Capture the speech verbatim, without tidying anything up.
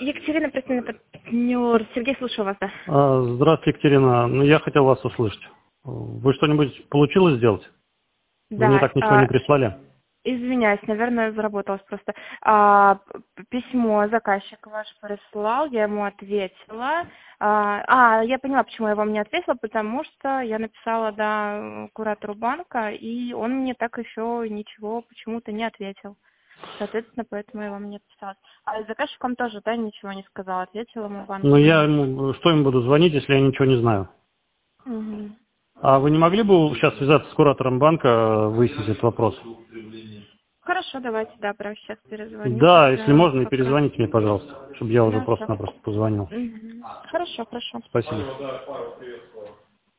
Екатерина, представительный партнер. Сергей, слушаю вас, да. А, Здравствуйте, Екатерина. Ну, я хотел вас услышать. Вы что-нибудь получилось сделать? Вы Да. мне так ничего а, не прислали? Извиняюсь, наверное, заработалось просто. А, п- письмо заказчик ваш прислал, я ему ответила. А, а, я поняла, почему я вам не ответила, потому что я написала, да, куратору банка, и он мне так еще ничего почему-то не ответил. Соответственно, поэтому я вам не отписалась. А заказчик вам тоже, да, ничего не сказал, ответила ему банк Ну, или я нет? ему, что им буду звонить, если я ничего не знаю? Мгм. А вы не могли бы сейчас связаться с куратором банка, выяснить этот вопрос? Хорошо, давайте, да, прямо сейчас перезвоню Да, если тогда можно, и как раз. перезвоните мне, пожалуйста, чтобы я уже Хорошо. просто-напросто позвонил. Мгм. Хорошо, хорошо. Спасибо.